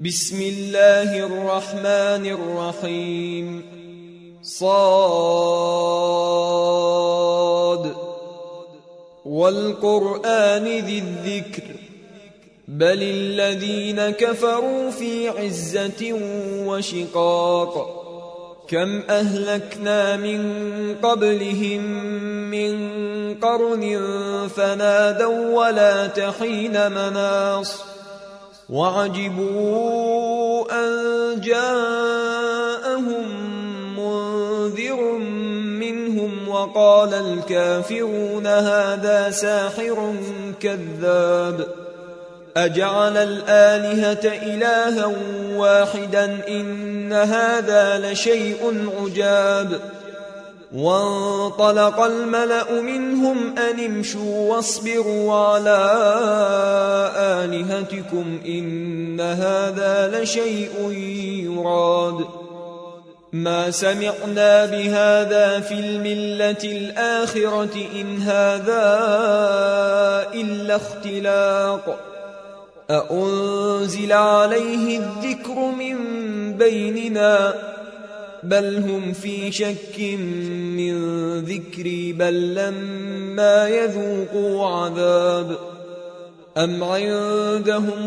بسم الله الرحمن الرحيم صاد والقرآن ذي الذكر بل الذين كفروا في عزة وشقاق كم أهلكنا من قبلهم من قرن فنادوا ولا تحين مناص وعجبوا أن جاءهم منذر منهم وقال الكافرون هذا ساحر كذاب أجعل الآلهة إلها واحدا إن هذا لشيء عجاب وانطلق الملأ منهم أن امشوا واصبروا على آلهتكم إن هذا لشيء يراد ما سمعنا بهذا في الملة الآخرة إن هذا إلا اختلاق أأنزل عليه الذكر من بيننا بل هم في شك من ذكري بل لما يذوقوا عذاب أم عندهم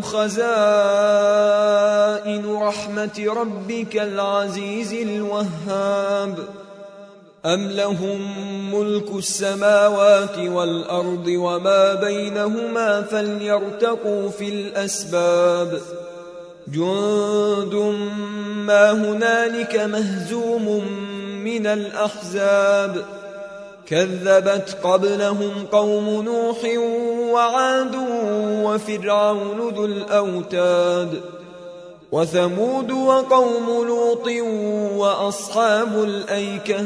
خزائن رحمة ربك العزيز الوهاب أم لهم ملك السماوات والأرض وما بينهما فليرتقوا في الأسباب جند ما هنالك مهزوم من الأحزاب كذبت قبلهم قوم نوح وعاد وفرعون ذو الأوتاد وثمود وقوم لوط وأصحاب الأيكة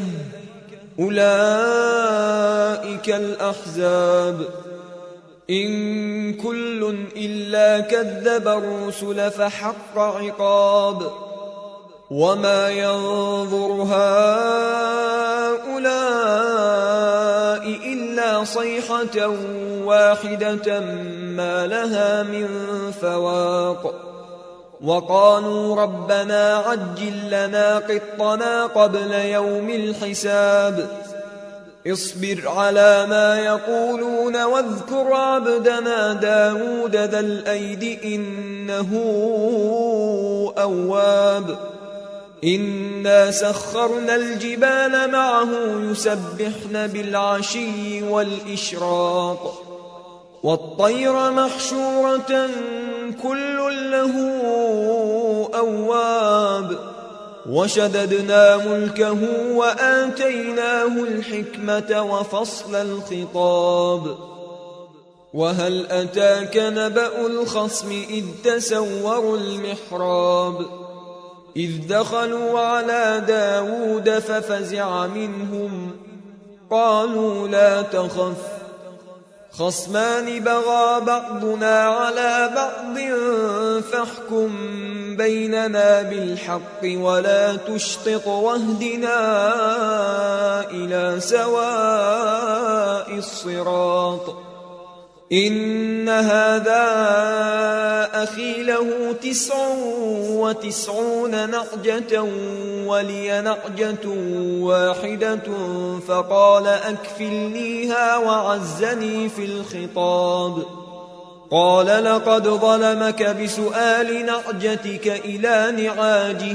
أولئك الأحزاب إن كل إلا كذب الرسل فحق عقاب وما ينظر هؤلاء إلا صيحة واحدة ما لها من فواق وقالوا ربنا عجل لنا قطنا قبل يوم الحساب اصبر على ما يقولون واذكر عبدنا داود ذا الأيد إنه أواب إنا سخرنا الجبال معه يسبحن بالعشي والإشراق والطير محشورة كل له أواب وشددنا ملكه وآتيناه الحكمة وفصل الخطاب وهل أتاك نبأ الخصم إذ تسوروا المحراب إذ دخلوا على داود ففزع منهم قالوا لا تخف خصمان بغى بعضنا على بعض فاحكم بيننا بالحق ولا تشطط واهدنا إلى سواء الصراط إن هذا أخي له 99 نعجة ولي نعجة واحدة فقال أكفلنيها وعزني في الخطاب قال لقد ظلمك بسؤال نعجتك إلى نعاجه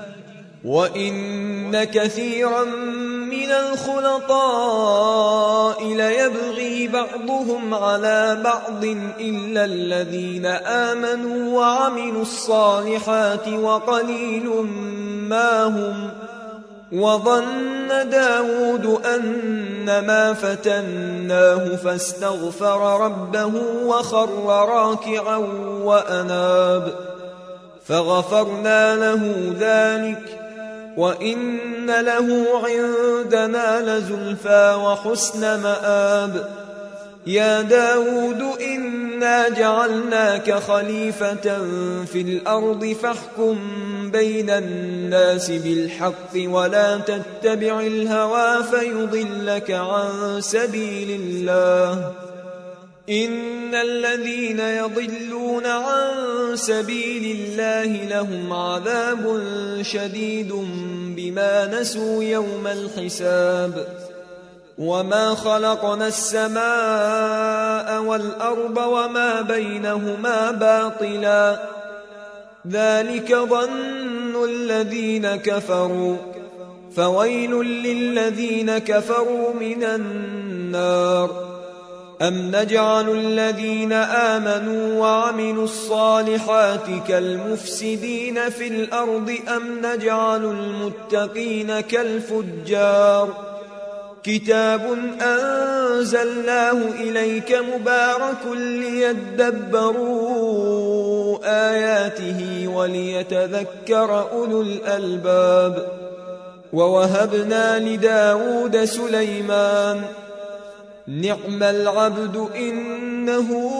وإن كثيرا من الخلطاء ليبغي بعضهم على بعض إلا الذين آمنوا وعملوا الصالحات وقليل ما هم وظن داود أنما فتناه فاستغفر ربه وخر راكعا وأناب فغفرنا له ذلك وإن له عندنا لزلفى وحسن مآب يا داود إنا جعلناك خليفة في الأرض فاحكم بين الناس بالحق ولا تتبع الهوى فيضلك عن سبيل الله إن الذين يضلون عن سبيل الله لهم عذاب شديد بما نسوا يوم الحساب وما خلقنا السماء والأرض وما بينهما باطلا ذلك ظن الذين كفروا فويل للذين كفروا من النار أم نجعل الذين آمنوا وعملوا الصالحات كالمفسدين في الأرض أم نجعل المتقين كالفجار كتاب أنزلناه إليك مبارك ليدبروا آياته وليتذكر أولو الألباب ووهبنا لداود سليمان نعم العبد إنه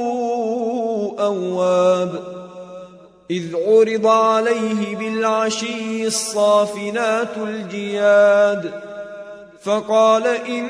أواب إذ عرض عليه بالعشي الصافنات الجياد فقال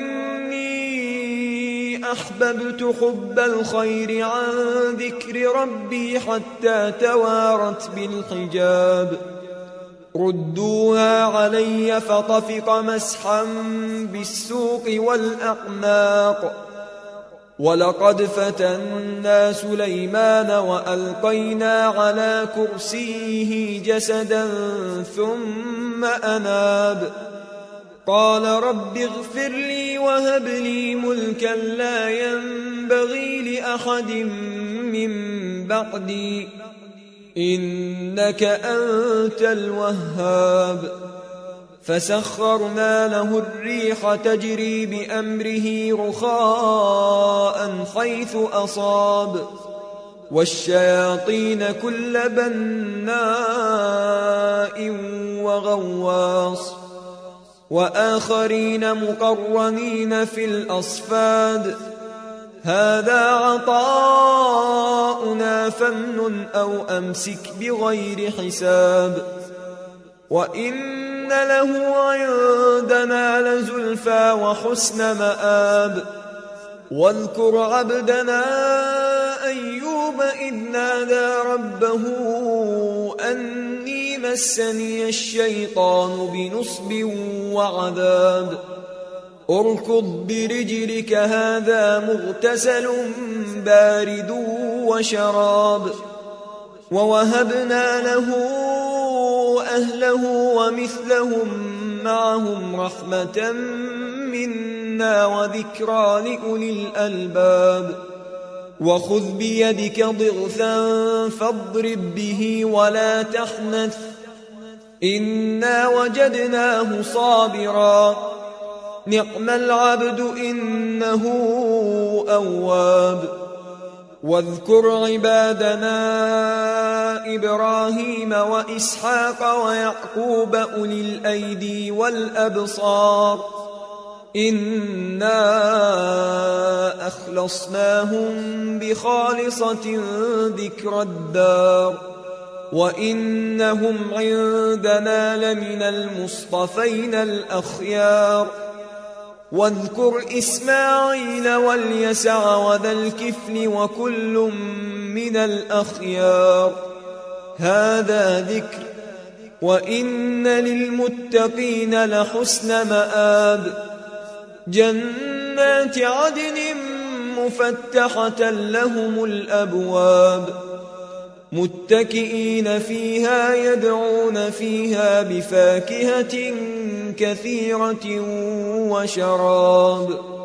إني أحببت حب الخير عن ذكر ربي حتى توارت بالحجاب ردوها علي فطفق مسحا بالسوق والأعناق ولقد فتنا سليمان وألقينا على كرسيه جسدا ثم أناب قال رب اغفر لي وهب لي ملكا لا ينبغي لأحد من بعدي إنك أنت الوهاب فسخرنا له الريح تجري بأمره رخاء حيث أصاب والشياطين كل بناء وغواص وآخرين مقرنين في الأصفاد هذا عطاؤنا فامنن أو أمسك بغير حساب وإن له عندنا لزلفى وحسن مآب واذكر عبدنا أيوب إذ نادى ربه أني مسني الشيطان بنصب وعذاب اركض برجلك هذا مغتسل بارد وشراب ووهبنا له أهله ومثلهم معهم رحمة منا وذكرى لأولي الألباب وخذ بيدك ضغثا فاضرب به ولا تحنث إنا وجدناه صابرا نعم العبد إنه أواب واذكر عبادنا إبراهيم وإسحاق ويعقوب أولي الأيدي والأبصار إنا أخلصناهم بخالصة ذكر الدار وإنهم عندنا لمن المصطفين الأخيار واذكر إسماعيل واليسع وذا الكفل وكل من الأخيار هذا ذكر وإن للمتقين لحسن مآب جنات عدن مفتحة لهم الأبواب متكئين فيها يدعون فيها بفاكهة كثيرة وشراب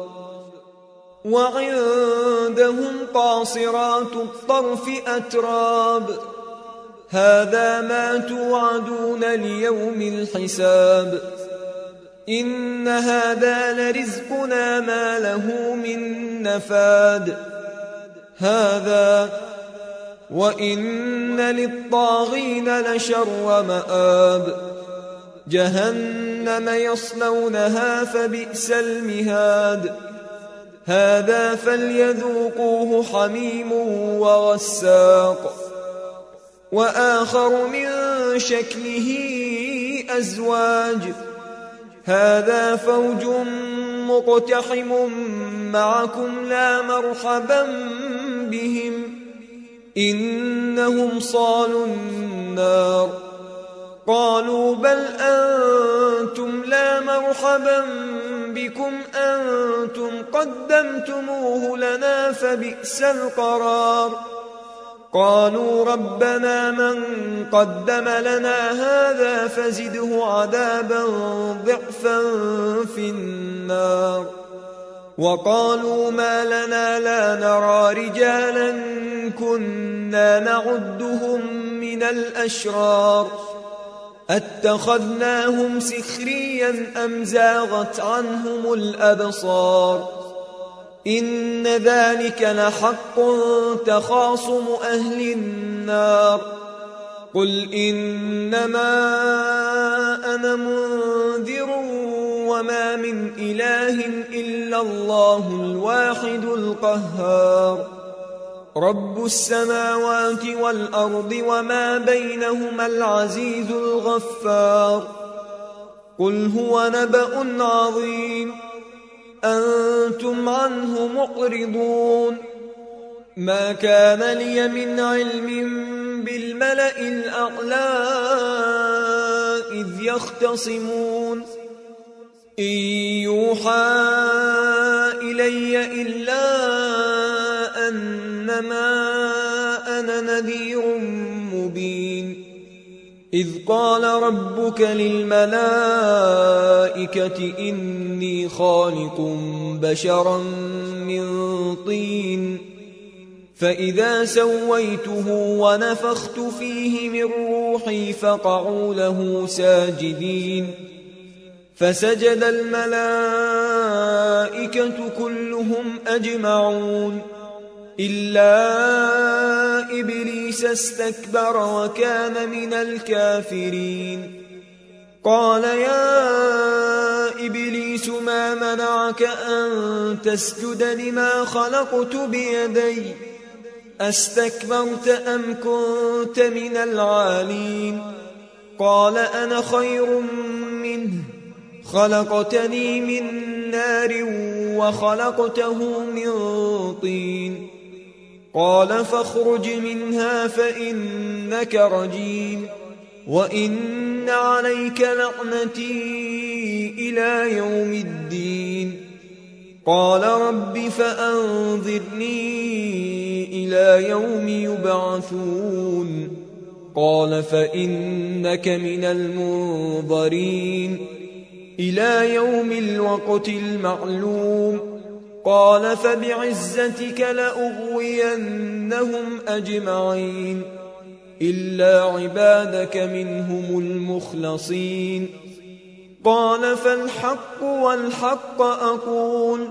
وعندهم قاصرات الطرف أتراب هذا ما توعدون ليوم الحساب إن هذا لرزقنا ما له من نفاد هذا وإن للطاغين لشر مآب جهنم يصلونها فبئس المهاد هذا فليذوقوه حميم وغساق وآخر من شكله أزواج هذا فوج مقتحم معكم لا مرحبا بهم إنهم صالوا النار قالوا بل أنتم لا مرحبا بكم أنتم قدمتموه لنا فبئس القرار قالوا ربنا من قدم لنا هذا فزده عذابا ضعفا في النار وقالوا ما لنا لا نرى رجالا كنا نعدهم من الأشرار أتخذناهم سخريا أم زاغت عنهم الأبصار إن ذلك لحق تخاصم أهل النار قل إنما أنا منذر وما من إله إلا الله الواحد القهار رب السماوات والأرض وما بينهما العزيز الغفار قل هو نبأ عظيم أنتم عنه معرضون ما كان لي من علم بالملأ الأعلى إذ يختصمون إن يوحى إلي إلا أنما أنا نذير مبين إذ قال ربك للملائكة إني خالق بشرا من طين فإذا سويته ونفخت فيه من روحي فقعوا له ساجدين فسجد الملائكة كلهم أجمعون إلا إبليس استكبر وكان من الكافرين قال يا إبليس ما منعك أن تسجد لما خلقت بيدي أستكبرت أم كنت من العالين قال أنا خير منه خلقتني من نار وخلقته من طين قال فاخرج منها فإنك رجيم وإن عليك لعنتي إلى يوم الدين قال رب فأنظرني إلى يوم يبعثون قال فإنك من المنظرين إلى يوم الوقت المعلوم قال فبعزتك لأغوينهم أجمعين إلا عبادك منهم المخلصين قال فالحق والحق أقول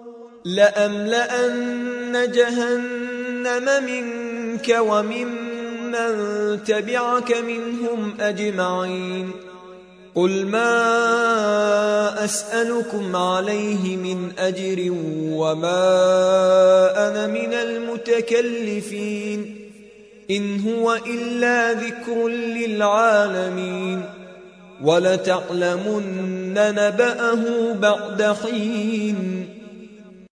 لأملأن جهنم منك وممن تبعك منهم أجمعين قل ما أسألكم عليه من أجر وما أنا من المتكلفين إن هو إلا ذكر للعالمين ولتعلمن نبأه بعد حين